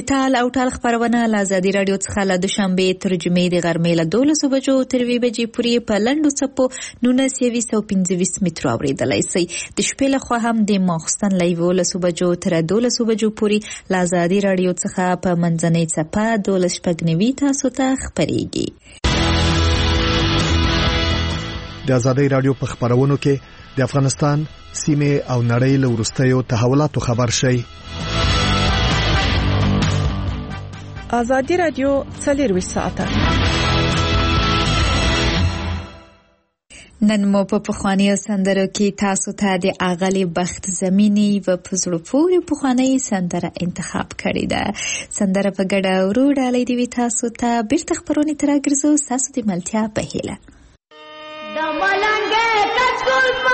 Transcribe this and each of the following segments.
د تال او ټال خبرونه له ازادي رادیو څخه له دوشنبه تر جمعې د غرمې له 12 بجو تر 2 بجې پورې په لنډو څپو 1925 مترو اوریدلای شئ. د شپې له خوا هم د ماخستن له 11 بجو تر 12 بجو پورې له ازادي رادیو څخه په منځنۍ څپه 12 تاسو ته خبرېږي. د ازادي رادیو په خبرونو کې د افغانستان سیمه او نړۍ له وروستیو تحولاتو خبر شئ. ازادي رادیو 24 ساعته. نن مو په پخوانیو سندرو کې تاسو ته د اغلی بخت زمینی و پزړو پورې پخوانی سندره انتخاب کړی ده. سندره په ګډه ورو ډالۍ دی تاسو ته بیرته خبرونه ترګرځو تاسو د ملتیا په هیله. د ملنګه کچکول په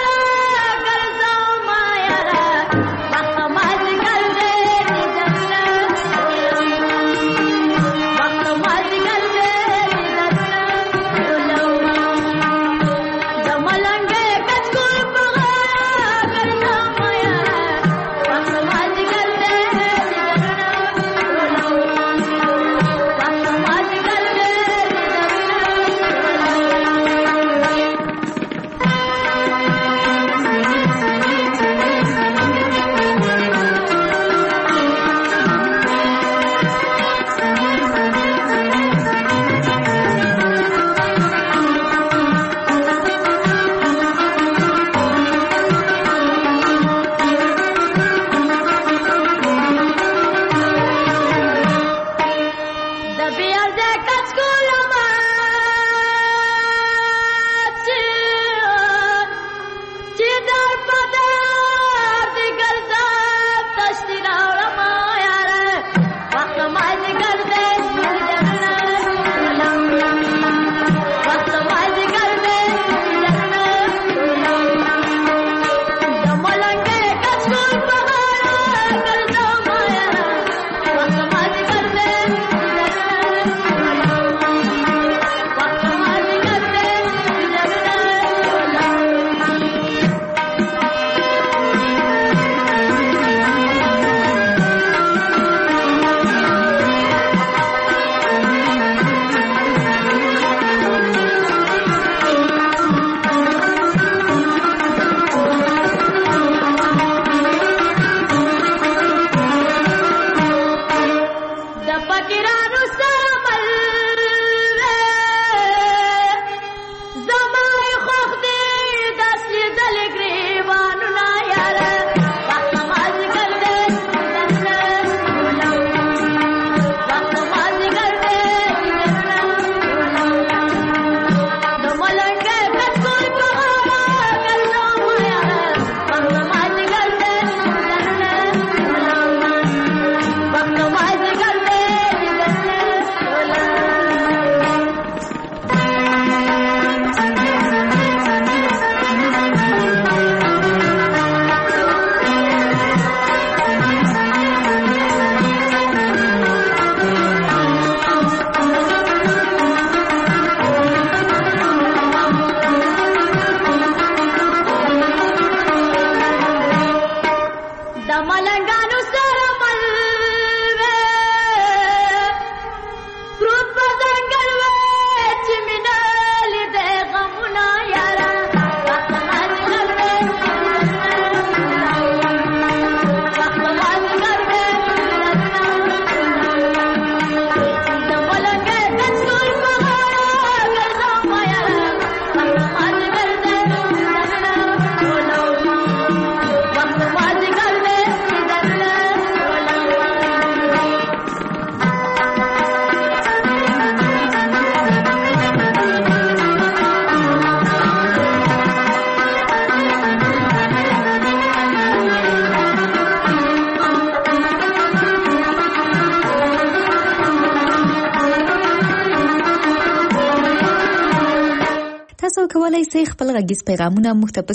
تاسو کولای شئ خپل غږیز پیغامونه موږ ته په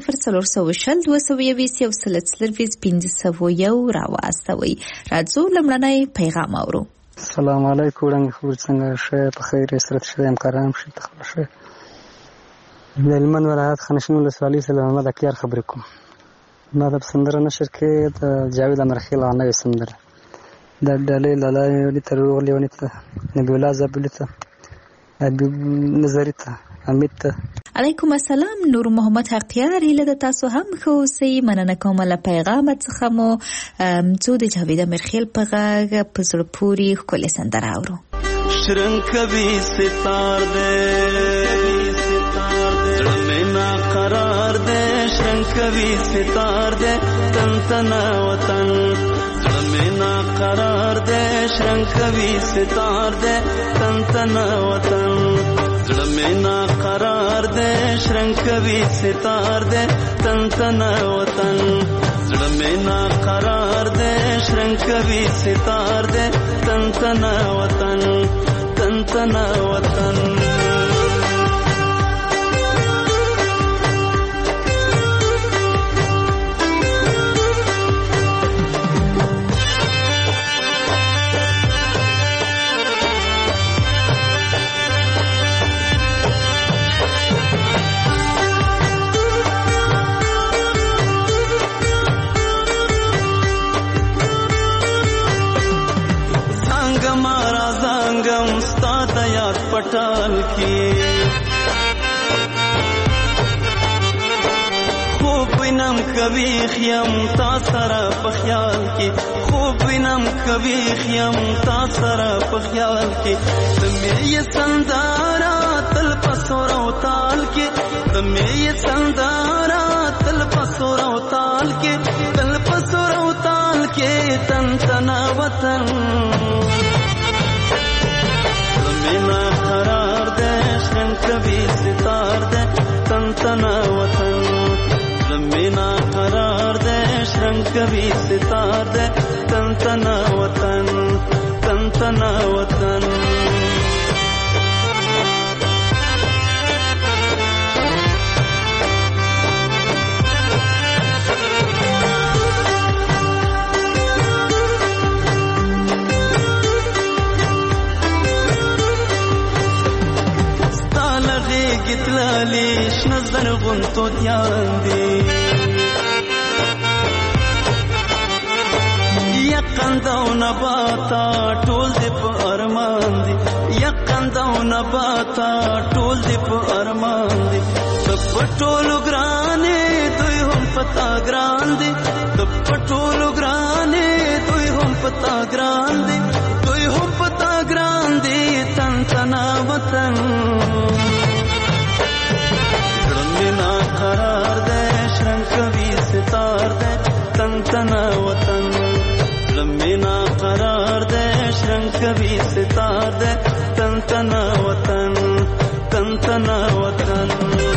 00422 راواستوئ. راځو لمړنی پیغام اورو. السلام علیکم ورنګ خبر څنګه شه په خیر سره شه امکارام شه تخله شه د هلمند ولایت خانشین ولسوالۍ سره محمد اکیار خبرې کوم. ما د سندره نشر کې د جاوید امرخیل نوې سندره د ډالۍ لاله ولي ته روغ لیونی ته نبی الله زابلی ته حبیب نظری ته حمید ته. علیکم السلام. نور محمد حقیار هیله د تاسو هم ښه اوسئ. مننه کوم له پیغام څخه مو څو د جاوید امرخیل په غږ په زړه پورې ښکلې سندره اورو. شرنګ کوي ستار دې زړه مې نا قرار دې شرنګ کوي ستار دې تن تنا وطن زړه مې نا قرار دې شرنګ کوي ستار دې تن تنا وطن زړه مې نا قرار دې شرنګ کوي ستار دې تن تنا وطن زړه مې نا قرار دې شرنګ کوي ستار دې تن تنا وطن تن تنا وطن. पटाल की खूब विनम कभी खियम तासरा पख्याल की खूब विनम कभी खियम तासरा पख्याल की तुम्हें ये संदारा तल पसोरा ताल के तुम्हें ये संदारा तल पसोरा ताल के तल पसोरा ताल के तन तना वतन मेना करार दे शरन कभी सितार दे तन तना वतन मेना करार दे शरन कभी सितार दे तन तना वतन तन तना वतन. گتلالیش نظر غنتو دیان دی یقندو نباتا ټول دی په ارمان دی یقندو نباتا ټول دی په ارمان دی پټولو ګرانې دوی هم پتا ګران دی پټولو ګرانې دوی هم پتا ګران دی دوی هم پتا ګران دی تن تنا وطن मेना करार दे शरन कभी सितार दे तन तना वतन मेना करार दे शरन कभी सितार दे तन तना वतन तन तना वतन.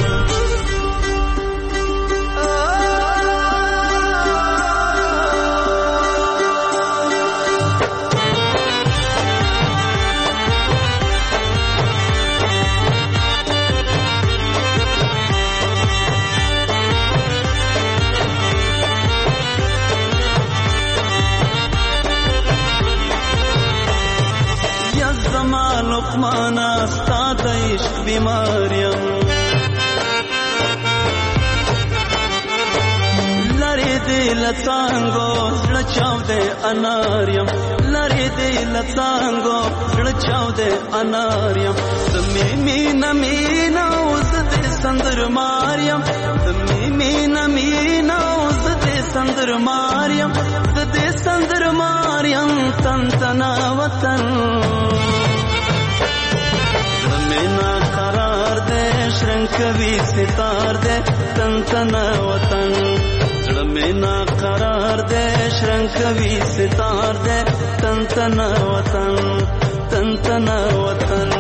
لقمانا استاد عشق بیماریم لری دل څنګه لچاو دے اناریم لری دل څنګه لچاو دے اناریم تمې مینا مینا اوس دې سندر ماریم تمې مینا مینا اوس دې سندر ماریم دې سندر ماریم تن تنا وطن मेना करार दे शरन कभी सितार दे तन तना वतन मेना करार दे शरन कभी सितार दे तन तना वतन तन तना वतन.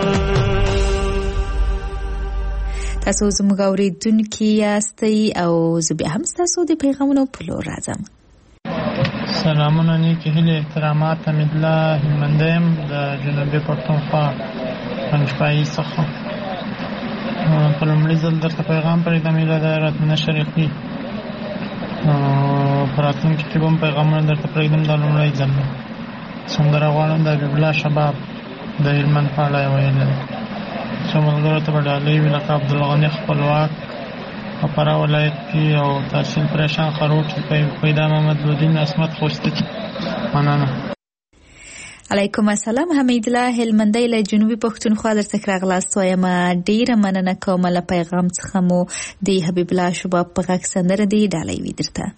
تاسو زموږ اوریدونکي یاستئ او زه بیا هم ستاسو د پیغامونو په لور راځم. سلامونه نیکی هیلې احترامات حمیدالله هلمندیم د جنوبي پښتونخوا پنجپایي څخه. په لومړي ځل درته پیغام پرېږدم هیله ده راتلونکي شریفي په راتلونکي کې به هم پیغامونه درته پرېږدم. دا لومړی ځل دی. سندره غواړم د حبیب الله شباب د هلمند په اړه یې ویلې ده. څو ملګرو ته به ډالۍ وي لکه عبدالغني خپلواک په فراه ولایت کې او تحصیل پریشان خروټ پیدا محمد لودین عصمت خوستي. مننه. علیکم السلام حمید الله هلمندی له جنوبي پښتونخوا درته راغلاست وایم ډیره مننه کوم له پیغام څخه مو د حبیب الله شباب په غږ سندره دی ډالۍ وي درته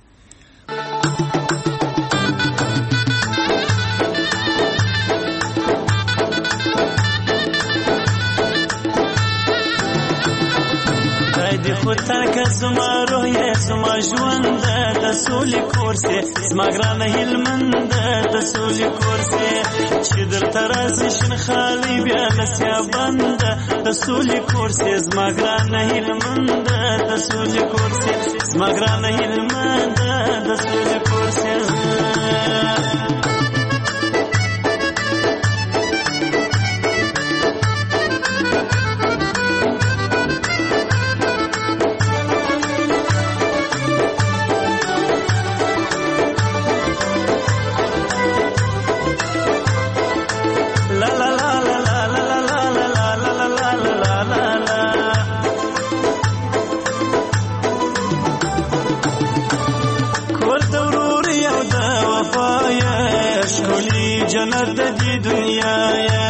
دی خودتر که زما روی زما ژوند د سولې کورسې زما ګرانه هلمند د سولې کورسې چې درته راسي شین خالي بیا لسیا بند د سولې کورسې زما ګرانه هلمند د سولې کورسې زما ګرانه هلمند د سولې کورسې جنت دی دنیا یا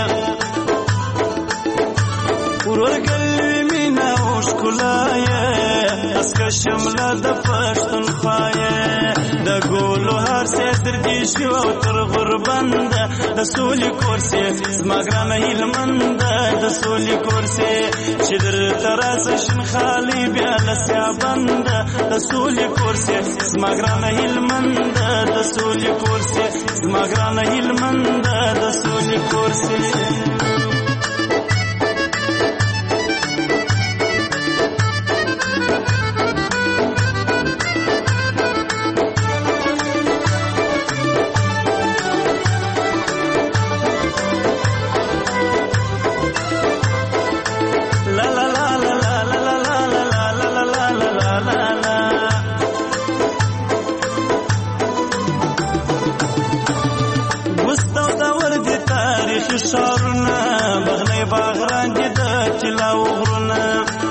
ورګل مینا او ښکلا یا اسکه شمله د پښتونخوا یا د ګولو هر ستر دی شو تر غربند د سولې کورسې زما ګرانه هلمند د سولې کورسې چې در تراس شین خالي بیا لسیا بند د سولې کورسې زما ګرانه هلمند د سولې کورسې زما ګرانه هلمند د سولې کورسې شارونه بغنی باغران جدا چلاو غرونه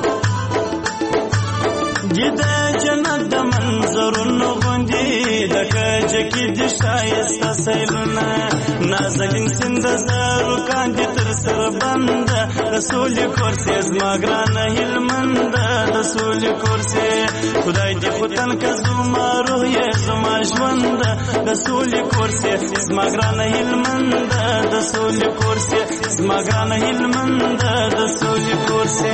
جدا جنت د منظرونو غوندي د کجکی د شایسته سیلونه نازنین سند زارو کاندي تر سر بند د سولې کورسې زما ګرانه هلمند د سولې کورسې خدای دې ختن که زما روح یې زما ژوند د سولې کورسې زما ګرانه هلمند د سولې کورسې زما ګرانه هلمند د سولې کورسې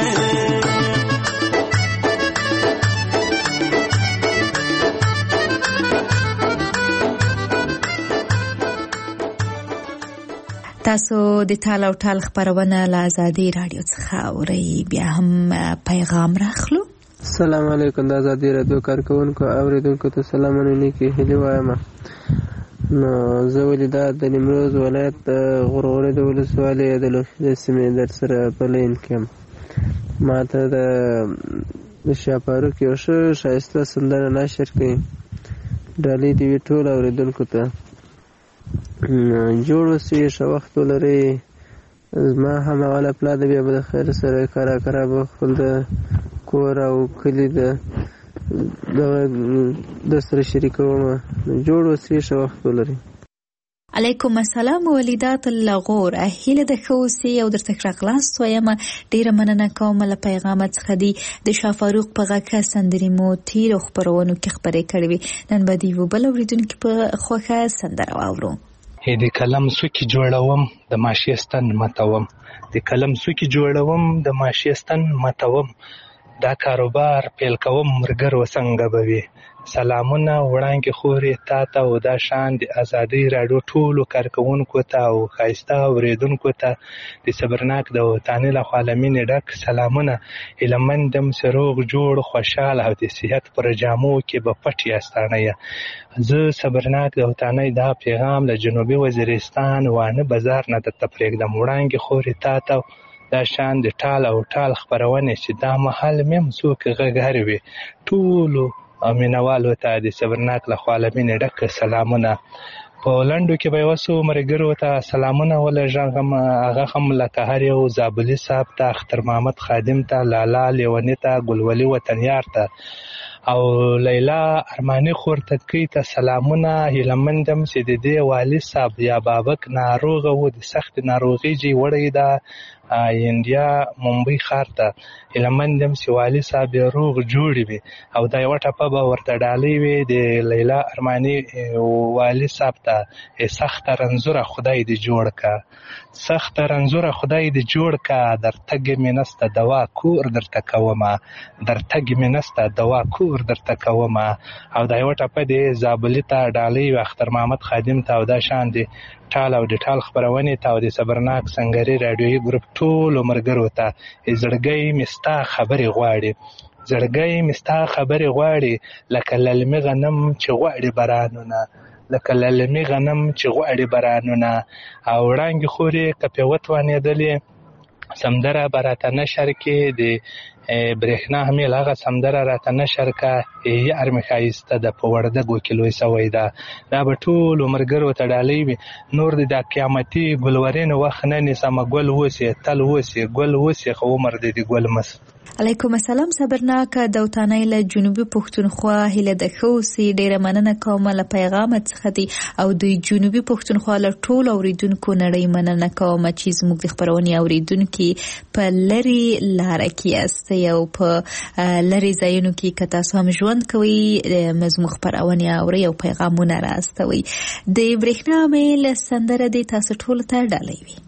تاسو د ټال او ټال خبرونه له آزادي رادیو څخه اورئ بیا هم پیغام راخلو السلام علیکم د آزادي رادیو کارکونکو اوریدونکو ته سلامونه نیکی هیلې وایم نو زه ولیدا د نیمروز ولایت غورغوري د ولسوالۍ د لوخي سیمې در سره په لین کې ما ته د شاپاروک یو ښایسته سندره نشر کړي ډالۍ دې وي ټول اوریدونکو ته جوړ اوسئ ښه وخت ولرئ زما هماغله پلا د بیا به د خیر سره کرا به خپل د کور او کلي د سره شریکوم جوړ اوسئ ښه وخت ولرئ علیکم السلام ولیدات الغور هیله د خوسي او درته راغلاست وایم ډیره مننه کوم له پیغام څخه دی د شافاروق په غاکه سندري مو تیر خبرونو کې خبرې کړې نن به دی وبل اوریدونکو په خوخه سندره واورو د کلم سوکی جوړوم د ماشیستان متوم د کلم سوکی جوړوم د ماشیستان متوم دا کاروبار پیل کوم مرګر وسنګ بوي سلامونه وړاندې خوري تا ته او دا شان د آزادي راډیو ټولو کارکونکو ته او ښایسته اوریدونکو ته د صبرناک د وطني له عالمین ډک سلامونه هلمندم سروغ جوړ خوشاله او د صحت پر جامو کې به پټ یاستانه زه صبرناک د وطني دا پیغام له جنوبي وزیرستان وانه بازار نه د تفریق د وړاندې خوري تا ته دا شان د ټال او ټال خبرونه چې دا محل مم څوک غږهروي ټولو امینوالو ته د صبرناک له عالمین ډک سلامونه په لندو کې به وسو مرګرو ته سلامونه ولژغم هغه هم لکه هر یو زابلی صاحب ته اختر محمد خادم ته لالا لیونی ته ګلولي وطنیار ته او لیلا ارماني خور تدکي ته سلامونه. هیلمندم چې د دې والي صاحب یا بابک ناروغه و، د سخت ناروغي جې وړی ده انډیا ممبئی ښار ته. هیلمندم چې والي صاحب یې روغ جوړ وي او دا یوه ټپه به ورته ډالۍ وي د لیلا ارماني والي صاحب ته. سخته رنځوره خدای دې جوړ که، سخته رنځوره خدای دې جوړ که، در تګ مې نسته دوا کور درته کومه، در تګ مې نسته دوا کور درته کومه. او دا یوه ټپه د زابلي ته ډالۍ وي اختر محمد خادم ته او دا شان دي ټال او د ټال خپرونې ته او د صبرناک سنګري راډیویي ګروپ ټولو ملګرو ته. زړګی مې ستا خبرې غواړي، زړګی مې ستا خبرې غواړي، لکه للمي غنم چې غواړي بارانونه، لکه للمي غنم چې غواړي بارانونه. او وړانګې خورې که پې وتوانېدلې سمدره به راته نشر کې د برېښنا همیل هغه سمدره راته نشر که یار مې ښایسته ده په وردګو کې لوی سوی ده. دا به ټولو ملګرو ته ډالۍ وي. نور د دا قیامتي ګلورین وخت نه نیسمه، ګل اوسې تل اوسې، ګل اوسې خو عمر دې د ګل مس. علیکم السلام صبرناک د وطنۍ له جنوبي پښتونخوا هیله د ښه اوسې. ډېره مننه کوم له پیغامت څخه دي او د جنوبي پښتونخوا له ټولو اوریدونکو نړۍ مننه کوم چې زموږ د خپرونې اوریدونکي په لرې لاره کې یاستئ او په لرې ځایونو کې که تاسو هم ژوند کوئ زموږ خپرونې اورئ او پیغامونه راستوئ. د برېښنا میل سندره دې تاسو ټولو ته ډالۍ وي.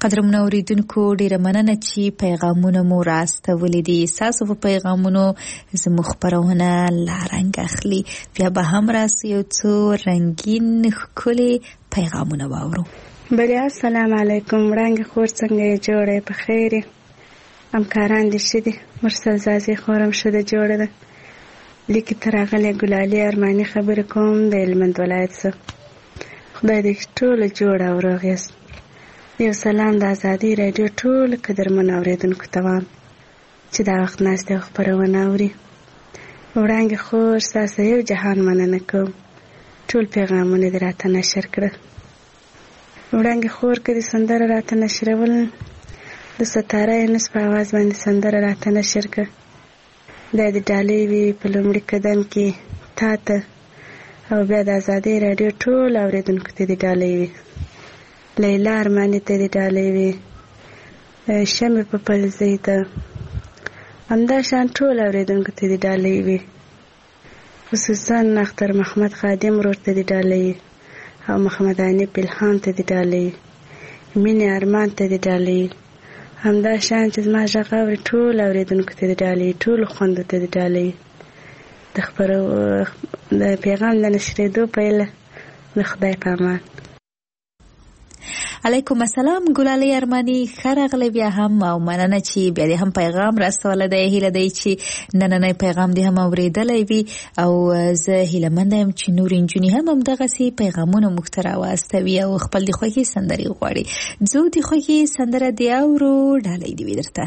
قدرمن اوریدونکو ډیره مننه چې پیغامونه مو راستولې دي. تاسو په پیغامونو زموږ خبرونه لارنګ اخلي. بیا به هم راسي یو څو رنگین ښکلي پیغامونه واورو. بله السلام علیکم. وړانګې خور څنګه یې جوړه په خیر همکاران دې ښه دي. مرسل زازي خورم ښه ده جوړه ده. لیکي ته راغلی ګلالي ارماني خبرې کوم د هلمند ولایت څخه. خدای دې ټوله جوړه او روغ یاست. یو سلام د ازادي راډیو ټول قدرمن اوریدونکو ته وایم چې دا وخت ناستې او خپرونه اوري. وړانګې خور ستاسو یو جهان مننه کوم. ټول پیغامونه دې راته نشر کړه. وړانګې خور که دې سندره راته نشرول د ستاره یونس په اواز باندې سندره راته نشر کړه. دا د ډالۍ وي په لومړي قدم کې تا ته او بیا د ازادي راډیو ټول اوریدونکو ته دې ډالۍ وي. لیلا ارماني ته دې ډالۍ وي. شمې په پلزۍ ته همدا شان ټول اوریدونکو ته دې ډالۍ وي. خصوصا اختر محمد خادم ورور ته دې ډالۍ او محمد عنیب الهام ته دې ډالۍ. مینې ارمان ته دې ډالۍ. همدا شان چې زما غږ اوري ټول اوریدونکو ته دې ډالۍ. ټولو خویندو ته دې ډالۍ. د پیغام د نشرېدو پیله د خدای په امان. علیکم السلام ګلالي ارماني ښه راغلی بیا هم او مننه چې بیا دې هم پیغام راستولی دی. هیله دی چې نننی پیغام دې هم اورېدلی وي او زه هیلهمنده یم چې نورې نجونې هم همدغسې پیغامونه موږ ته راواستوي او خپل د خوښې سندرې غواړي. ځو د خوښې سندره دې اورو. ډالۍ دې وي درته.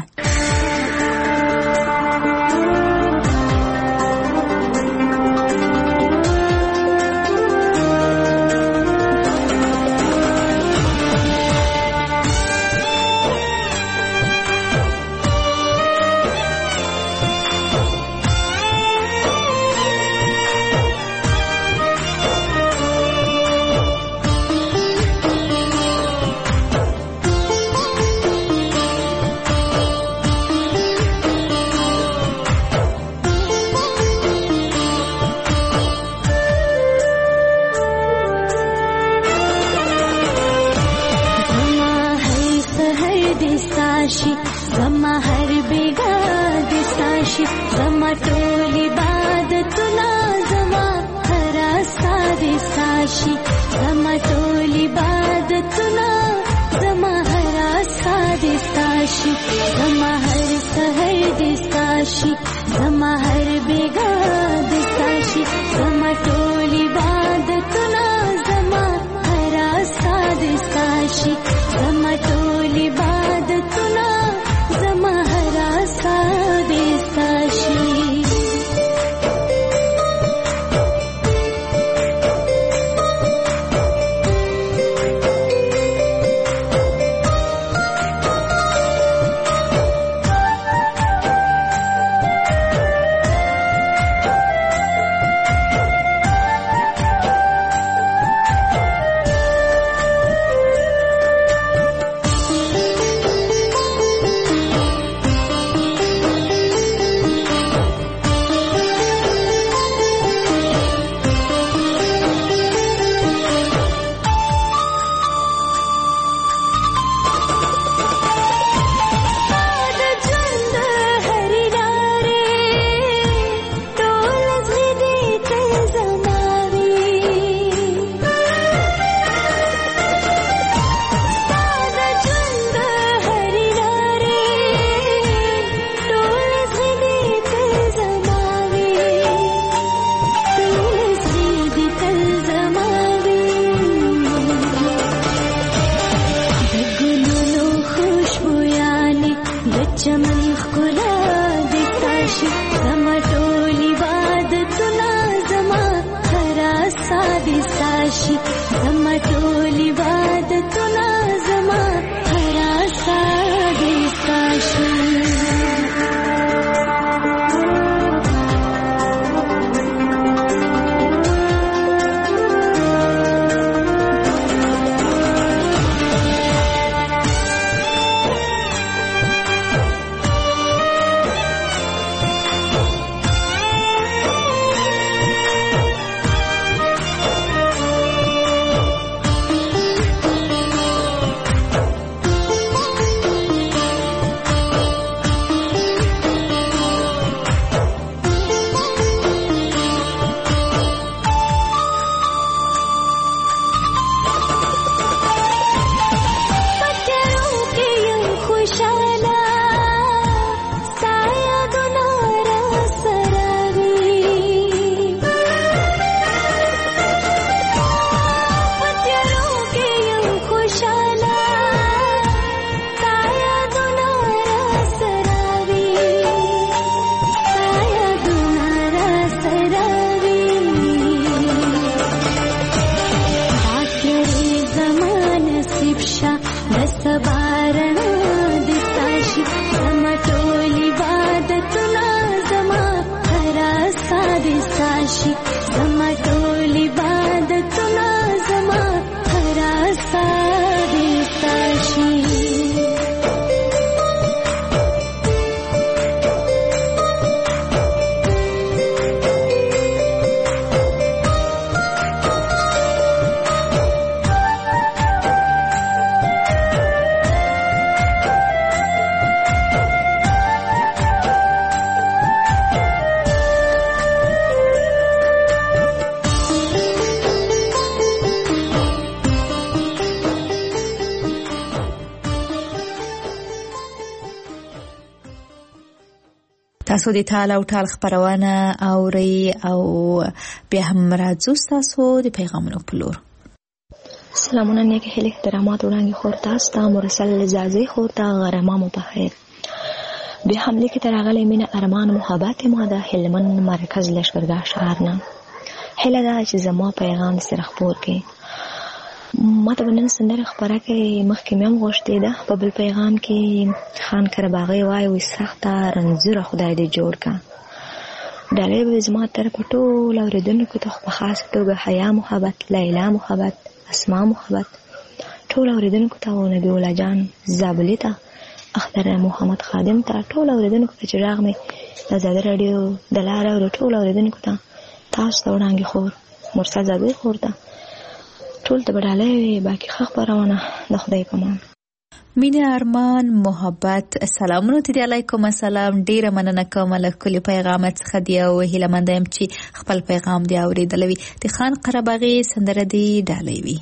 تاسو د ټال او ټال خبرونه اوري او بیا هم راځو تاسو د پیغامونو په لور. سلامونه نیک هلي احترامات وړاندې خور تاسو ته مرسل زازي خور ته غرمامو په خیر. بیا هم لیکي ترغلې مینه ارمان محبت ما د هلمن مرکز لشکرګاه شهر نه هله دا چې زما پیغام سره خبر کې ما ته نن سندره خبره کې مخکې مې غوښتې ده په بل پیغام کې خان کرباغي وای وي سخته رنځوره خدای دې جوړ کا ډالې به زما تر پټول اوریدونکو ته په خاص توګه حیا محبت لیلا محبت اسماء محبت ټول اوریدونکو ته او نبی الله جان زابلی ته اختر محمد خادم ته ټول اوریدونکو ته چې راغ مې آزاد رادیو د لاره او ټول اوریدونکو ته تاسو ته وړاندې خور مرسل زابلی خور ته ټول ته بداله باقي خبرونه د خدای په امان. مینه ارمان محبت سلامونه ته علیکم السلام ډیره مننه کوم له کلی پیغام څخه دی او هیله مند یم چې خپل پیغام دی اوریدلوي د خان قرباغي سندره دی ډالې وي.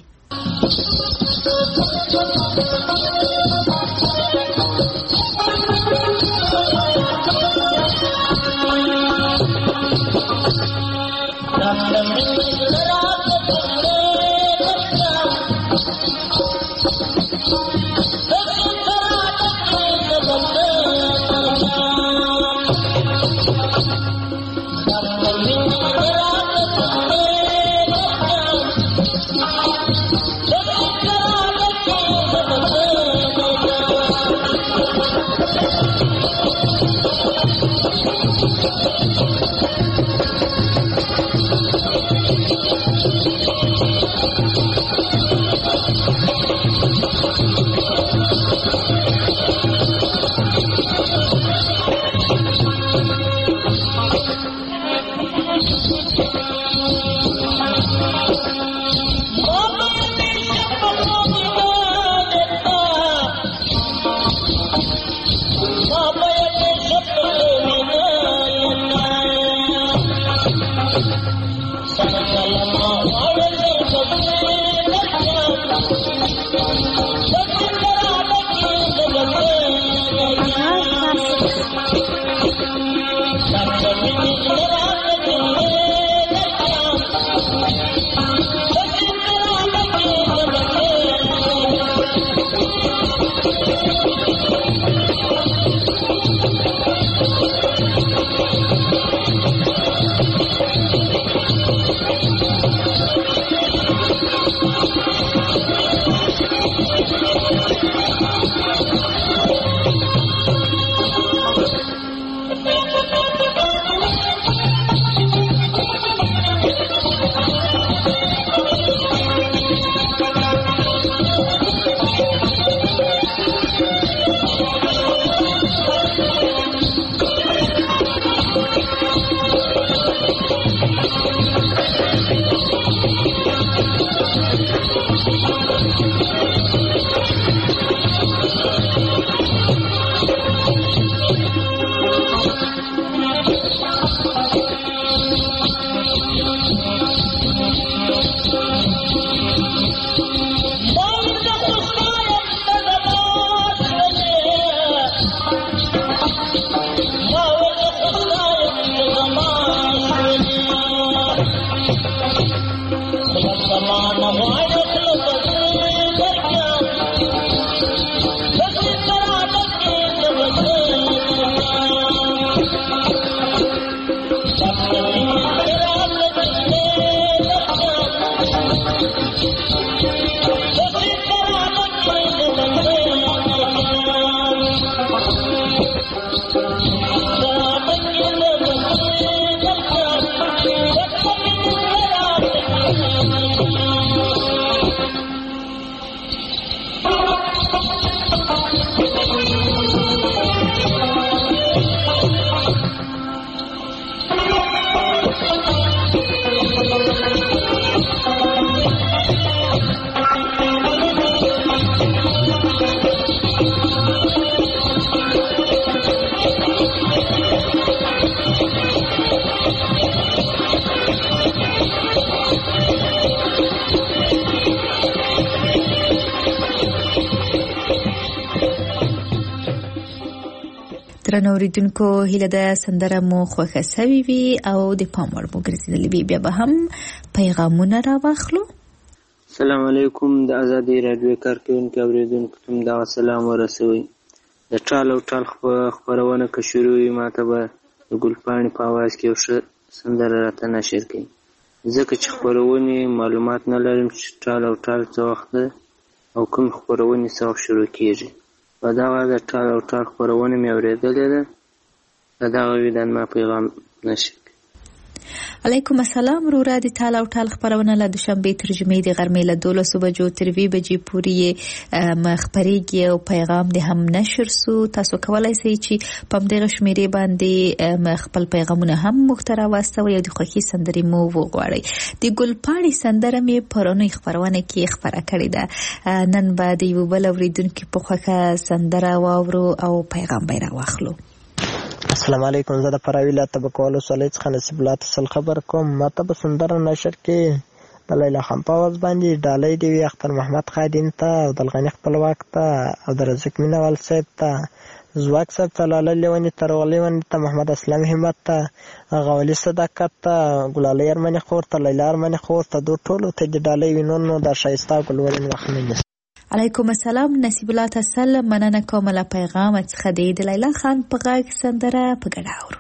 درنو اوریدونکو هیله ده سندره مو خوښه سوي وي او د پام وړ مو ګرځېدلې وي. بیا به هم پیغامونه راواخلو. السلام علیکم. د ازادي راډیو کارکوونکو اوریدونکو ته دغه سلام ورسوئ. د ټال او ټال خپرونه که شروع وي ماته به د ګلپاڼې په اواز کې یو ښه سندره راته نشر کړي، ځکه چې خپرونې معلومات نه لرم چې ټال او ټال څه وخت ده او کوم خپرونې څه وخت شروع کېږي. په دغه د ټال او ټال خپرونه مې اورېدلې ده، د دغه ویدان ما پیغام نشر. علیکم السلام. رورا د ټال او ټال خبرونه له دوشنبه ترجمه د غرمې له 12 بجو تر 2 بجې پورې مخبريږي او پیغام د هم نشر سو. تاسو کولای شئ چې په دغه شمیرې باندې خپل پیغامونه هم مخترا واستوي او د خوښي سندرې مو وغواړئ. د ګلپاڼې سندره مې پرونی خبرونه کې خبره کړې ده. نن بعد یو بل اوریدونکو په خوښه سندره واورو او پیغام به راوخلو. السلام علیکم. زه د فراه ولایت تبکوالو ولسوالۍ څخه نصیب الله تسل خبر کوم. ماته به سندره نشر کې د لیلا خان په آواز باندې ډالۍ دی وي اختر محمد خادم ته او د الغنی خپلواک ته او د رزق مینوال صاحب ته، زواک صاحب ته، لاله لیونی ته، رغلی ونی ته، محمد اسلام همت ته، غولی صداقت ته، ګلالۍ ارمني خور ته، لیلا ارمني خور ته، دو ټولو ته د ډالۍ وینو نو د شایسته ګلورین وخت نه. علیکم السلام. نصیب الله تسل مننه کوم له پیغام څخه د لیلا خان په غږ سندره په ګډه اورو.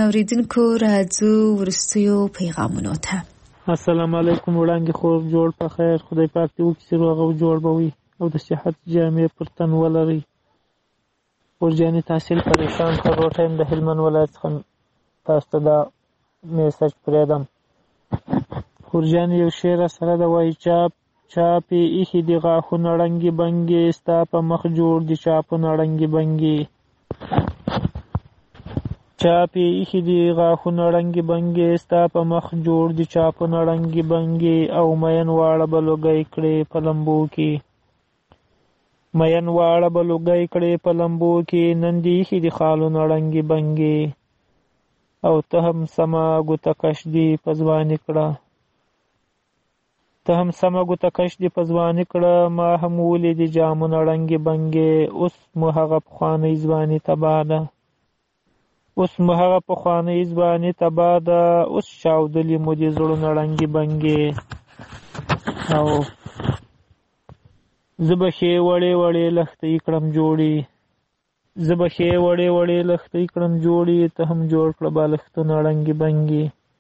اوریدونکو راځو ورستیو پیغامونو ته. السلام علیکم وړاندې خور جوړ په خیر خدای پاک دې وکړي چې روغ او جوړ به وي او د صحت جامې پر تن ولري. ورجاني تحصیل پریشان خبرو ټایم د هلمند ولایت څخه تاسو ته دا میسج پرېږدم. ورجاني یو شعر سره د وایي چاپې ایښي دي غاښونه ړنګې بنګې ستا په مخ جوړ دي چاپونه ړنګې بنګې. چاپې ایښي دي غاښونه ړنګې بنګې ستا په مخ جوړ دي چاپونه ړنګې بنګې او مین واړه به لوګی کړې په لمبو کې. مین واړه به لوګی کړې په لمبو کې نن دې ایښي دي خالونه ړنګې بنګې او ته هم سمه ګوته کش دي په ځواني کړه. ته هم سمه ګوته کش دي په ځواني کړه ما هم ولیدې جامونه ړنګې بنګې اوس مو هغه پخوانۍ ځواني تباه ده. اوس مو هغه پخوانۍ ځواني تباه ده اوس چاودلي مو دي زړونه ړنګې بنګې. او زه به ښې وړې وړې لښتې کړم جوړې زه به ښې وړې وړې لښتې کړم جوړې ته هم جوړ کړه بالښتونه ړنګې بنګې.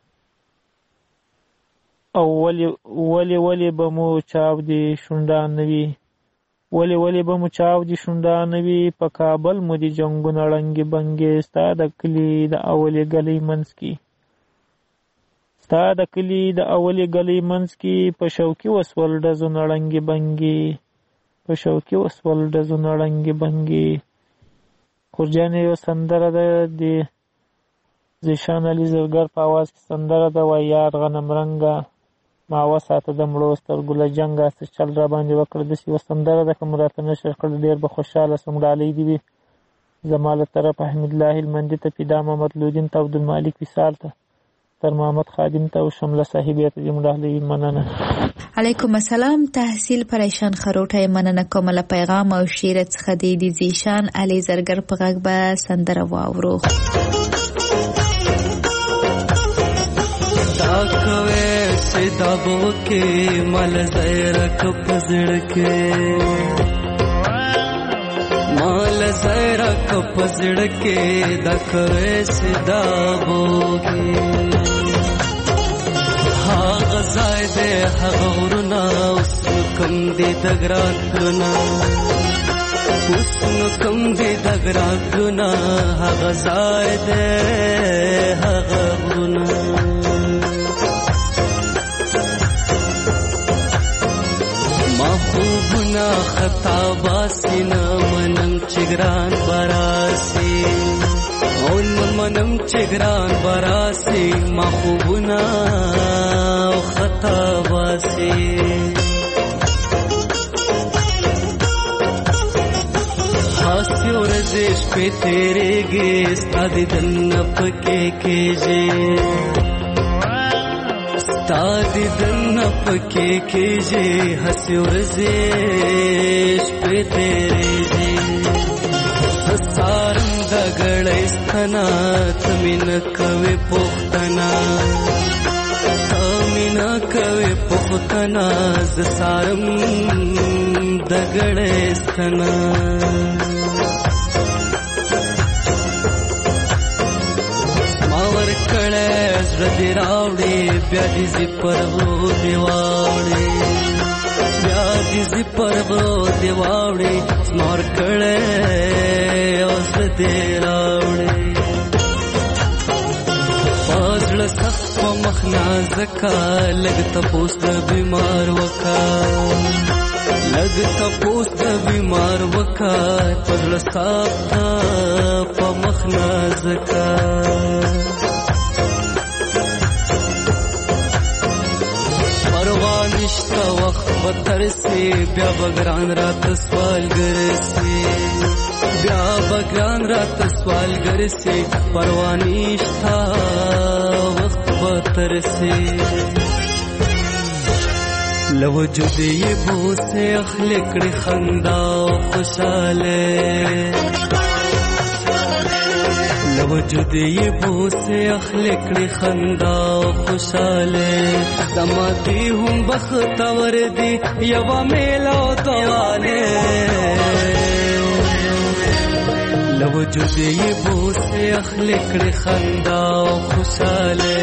او ولې به مو چاودې شونډانه وي ولې به مو چاودې شونډانه وي په کابل مو دي جنګونه ړنګې بنګې ستا د کلي د اولې ګلۍ منځ کې ستا د کلي د اولې ګلۍ منځ کې په شوکي وسول ډزونه ړنګې بنګې په شوکي وسول ډزونه ړنګې بنګې. خورجانې یو سندره ده د زیشان علي زرګر په اواز کې سندره ده وایي یار غنم رنګه ما وساته د مړو سترګو له جنګه څه چل را باندې وکړه داسې یوه سندره ده که مو راته نشر کړه ډېر به خوشحاله سم. ډالۍ دې وي زما له طرفه حمیدالله هلمندي ته پیدا محمد لودین ته عبدالمالک وصال ته تر محمد خادم ته او شمله صاحبې ته دې مو ډالۍ وي. مننه. علیکم السلام. تحصیل پریشان خروټه مننه کوم له پیغام او شعر څخه د زیشان علي زرګر په غږ به سندره واورو. کوي سدا بو کې مل زیرک پزړ کې مال زیرک پزړ کې د کوي سدا بو کې ها غزای دې هغورنا اوس کم دې دګران کړنا اوس کم دې دګران کړنا ها غزای دې هغورنا محبوبنا خطا باسی نمنم چگران براسی اون منم چگران براسی محبوبنا خطا باسی ہاسی اور رزش پہ تیرے گے استاد دن پکے کیجے تادی دن پکے کیجے ہنسی اور زیش پہ تیرے جی سارم دگڑ استنا تمین کوي پختنا تمین کوي پختنا ز سارم دگڑ استنا زړه راوړې بیا دې پرغو دی واوړې بیا دې پرغو دی واوړې سمار کړې اوس دې راوړې پازړه سخت په مخ نازکا لګ تپوس د بیمار وکا لګ تپوس د بیمار وکا پازړه سخت په مخ نازکا نشتا وقت بتر سے بیا بگران رات سوال گر سے بیا بگران رات سوال گر سے پروانیشتا وقت بتر سے لوجود یہ بو سے اخلق خندا خوشالے لوجود یہ بو سے اخلق خندا خوشالے دماتی ہوں بختور دی یوا میلا دوانے وجود یې بوسه اخلي کړي خندا او خوشاله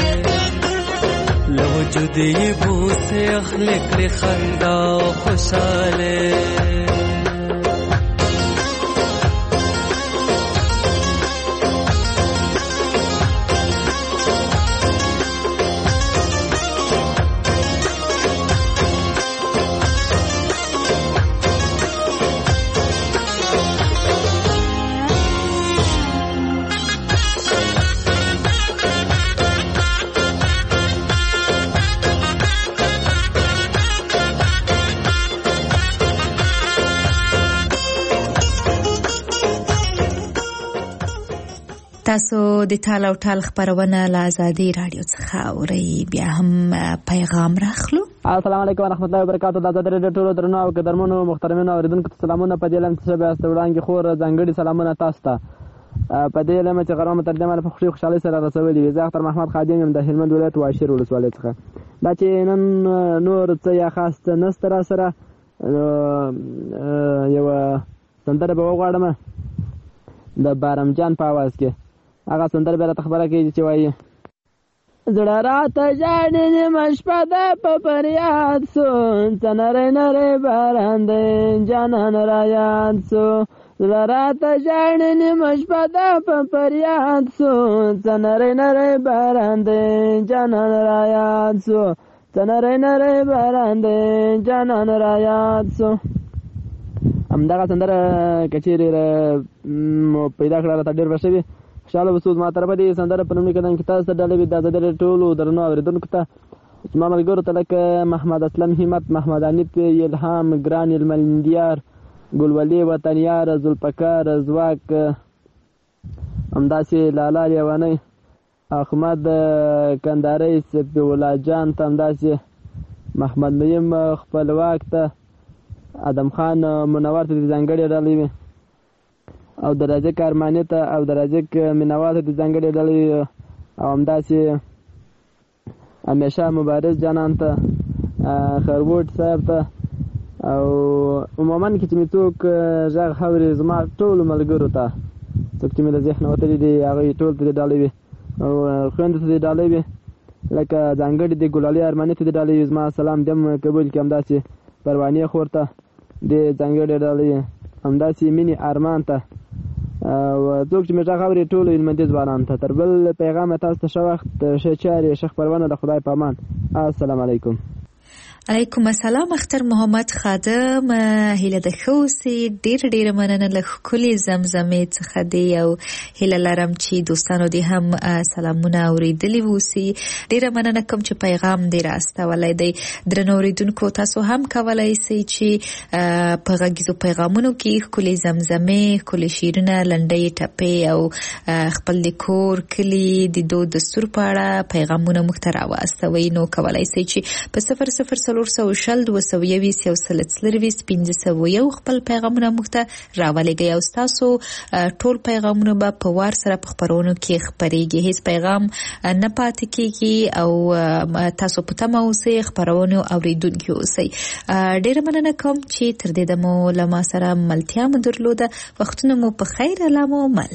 له وجود یې بوسه اخلي کړي خندا او خوشاله تاسو د ټال او ټال خبرونه له آزادي رادیو څخه اورئ. بیا هم پیغام راخلو. السلام علیکم ورحمۃ اللہ وبرکاتہ. د آزادي رادیو ټولو درنو او قدرمنو محترمینو اوریدونکو ته سلامونه. په دې لم چې به استوړانګي خور ځانګړي سلامونه تاسو ته. په دې لم چې غرامه ترجمه په خوشحالي سره رسولي. زه اختر محمد خادم یم د هلمند ولایت واشیر ولسوالۍ څخه. دا چې نن نور څه یا خاص نستر سره یو سندره به وغواړم د بارم جان په आवाज کې. هغه سندره به راته خبره کوي چې وایي زړه راته ژاړي نیمه شپه ده په فریاد سو څه نری نری باران دی جانان را یاد سو زړه راته ژاړي نیمه شپه ده په فریاد سو څه نری نری باران دی جانان را یاد سو څه نری نری باران دی جانان را یاد سو. همدغه سندره که چیرې مو پیدا کړه راته ډېر به ښه وي. خوشحاله به سو زما طرفه دې سندره په لومړي قدم کې تاسو ته ډالۍ وي د آزادۍ ټولو درنو اورېدونکو ته زما ملګرو ته لکه محمد اسلم همت، محمد حنیف، الهام، ګران المندیار، ګلولي وطنیار، ذوالفقار ځواک، همداسې لالا لیوانی، احمد کندارۍ، صفي الله جان ته، همداسې محمد نعیم خپلواک ته، ادم خان منور ته د ځانګړې ډالۍ وي او د رازق ارماني ته او د رازق مینوال ته د ځانګړې ډالۍ او همداسې همیشه مبارز جانان ته، خروټ صاحب ته او عموما کې چې مې څوک غږ اوري زما ټولو ملګرو ته څوک چې مې د ذهن وتلي دي هغوی ټول ته د ډالۍ وي او خویندو ته د ډالۍ وي لکه ځانګړې د ګلالي ارماني ته د ډالۍ وي. زما سلام دې هم قبول کړي. همداسې پروانې خور ته د ځانګړې ډالۍ، همداسې مینې ارمان ته او څوک چې مې غږ اوري ټولو هلمندي ځوانانو ته. تر بل پیغام تاسو ته ښه وخت، ښه چارې، ښه خپرونه. د خدای په امان. السلام علیکم. علیکم السلام. اختر محمد خادم، هیله د ښه اوسې. ډېره مننه له ښکلې زمزمې څخه دی او هیله لرم چې دوستانو دې هم سلامونه اورېدلي اوسي. ډېره مننه کوم چې پیغام دې راستولی دی. درنو اورېدونکو تاسو هم کولی سئ چې په غږیزو پیغامونو کې ښکلې زمزمې، ښکلې شعرونه، لنډۍ ټپې او خپل د کور کلي د دود دستور په اړه پیغامونه موږ ته راواستوئ. نو کولی سئ چې په 00 400 220 1501 خپل پیغامونه موږ ته راولېږئ او ستاسو ټول پیغامونه به په وار سره په خپرونو کې خپرېږي. هیڅ پیغام نه پاتې کېږي او تاسو په تمه اوسئ، خپرونو اورېدونکي اوسئ. ډېره مننه کوم چې تر دې دمو له ما سره ملتیا مو درلوده. وختونه مو په خیر. الله مو مل.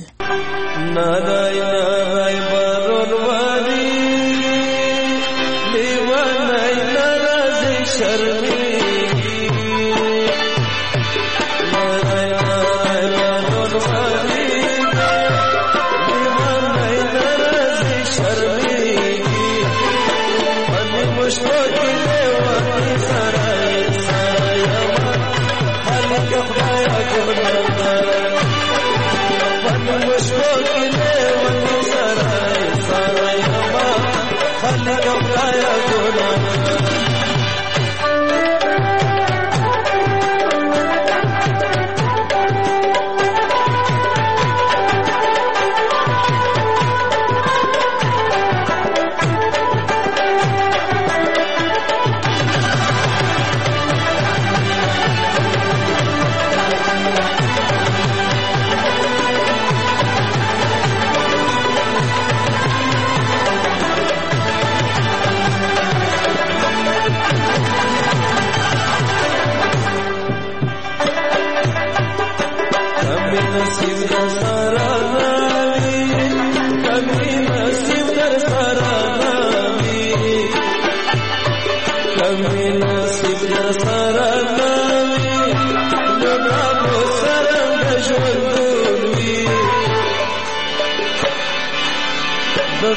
نصیب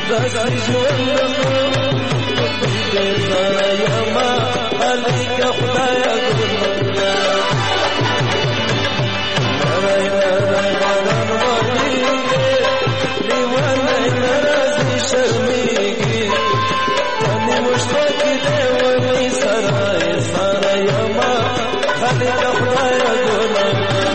داسې ژوند دې سره یما عليك خدایا ګوریا نړۍ نړۍ بدن وړيږي لیوانه ناراضي شرمېږي تنې مشتاق دې ونی سره یما عليك خدایا ګوریا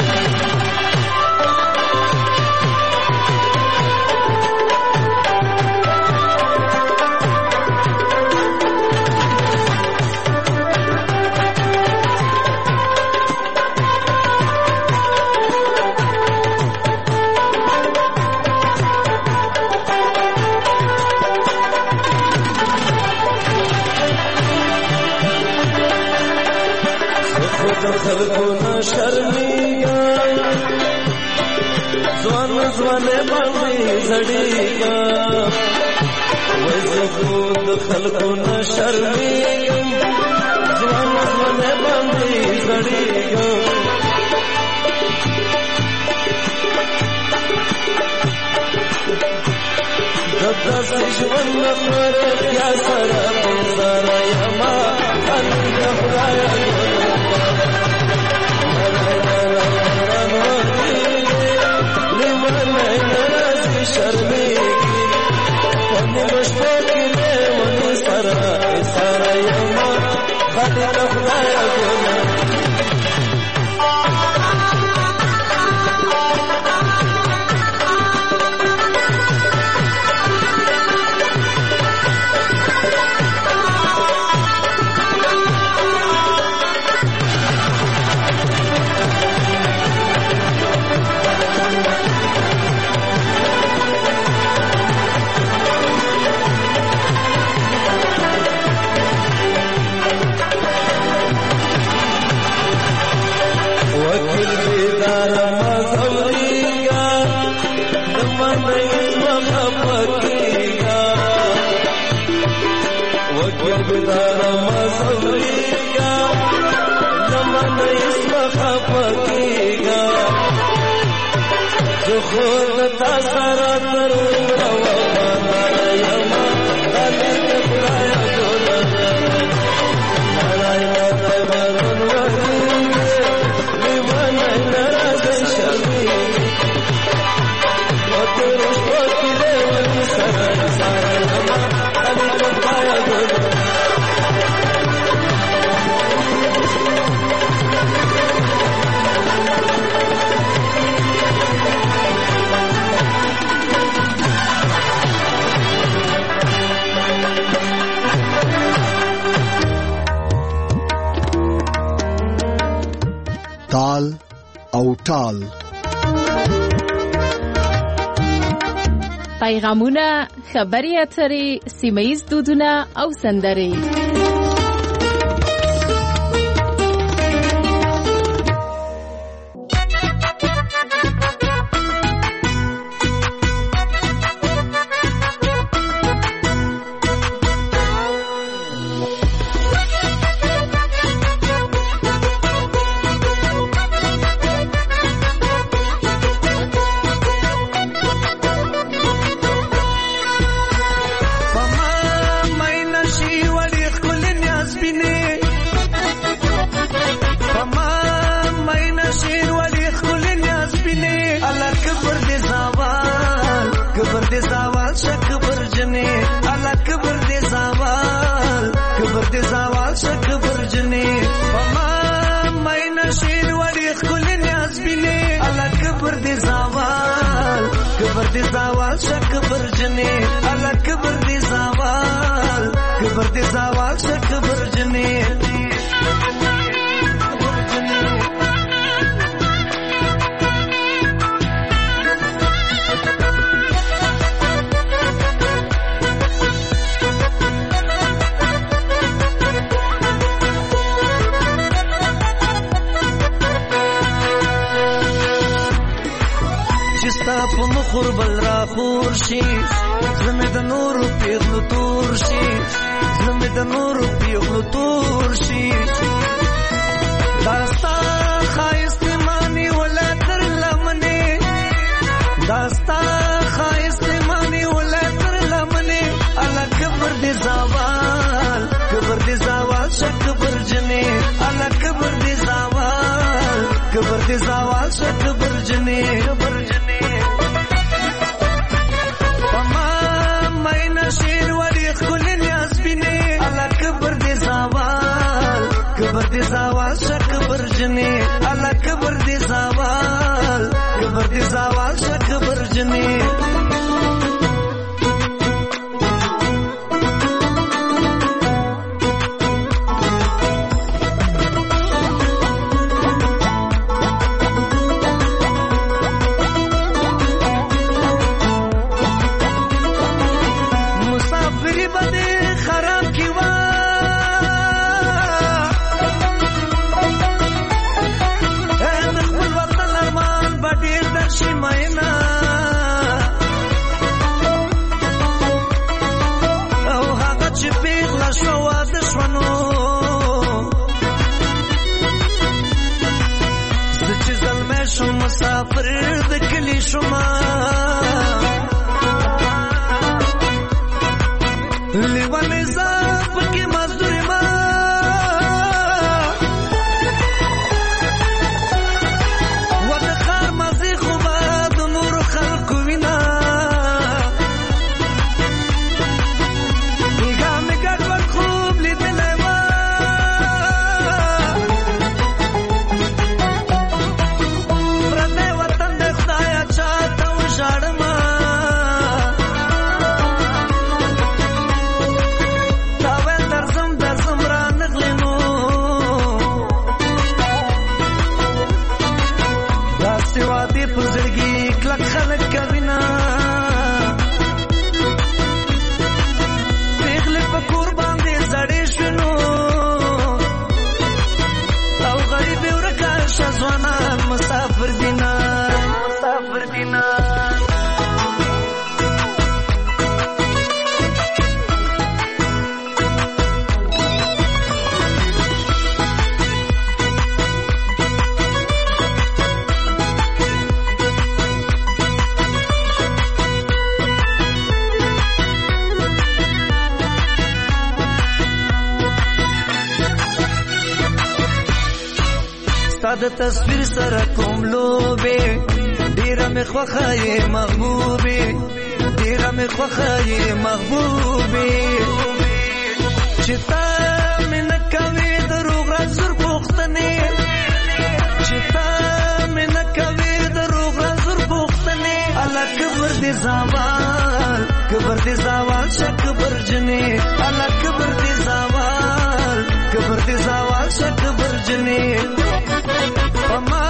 خلقنا شرميگا زوان باندې زړیگا وزخود خلقنا شرميگا زوان باندې زړیگا دبدا سجون نخور یا سرا پیزارا یما انگا خدایا شرمېږي ونې مشتاقې دې ونې سره یما خدای ته خدایه ګورم خود تا سره تر وفا یما خالق خدای ګورم نړۍ ماته ورن وړيږي لیوانه ناراضي شرمېږي وتر شپو کې دې ونې سره یما خالق خدای ګورم تال او ټال پیغامونه خبري اترې سیمه‌ییز دودونه او سندرې خوربل را خور شي زمه د نور پیغلو تور شي زمه د نور پیغلو تور شي داستا خایست مانی ولا تر لمنه داستا خایست مانی ولا تر لمنه کبر دې زوال شه کبر جنې تمام مینه شیر وړي خل نیاز بینه الله کبر دې زوال شه کبر جنې الله کبر دې زوال شه کبر جنې مسافر د کلی شما لیوانې زاپ کې مزدور ما ود خار مزي خو باد نور خلق وینا ګام ګټ ور خوب لیدلې ما د تصویر سره کوم لوبه ډیره مې خوخه محبوبه ډیره مې خوخه محبوبه چې تا مې نه کوي دروغ رازر پوښتنې چې تا مې نه کوي دروغ رازر پوښتنې الله کبر دې زوال شه کبر جنې الله کبر دې زوال شه کبر جنې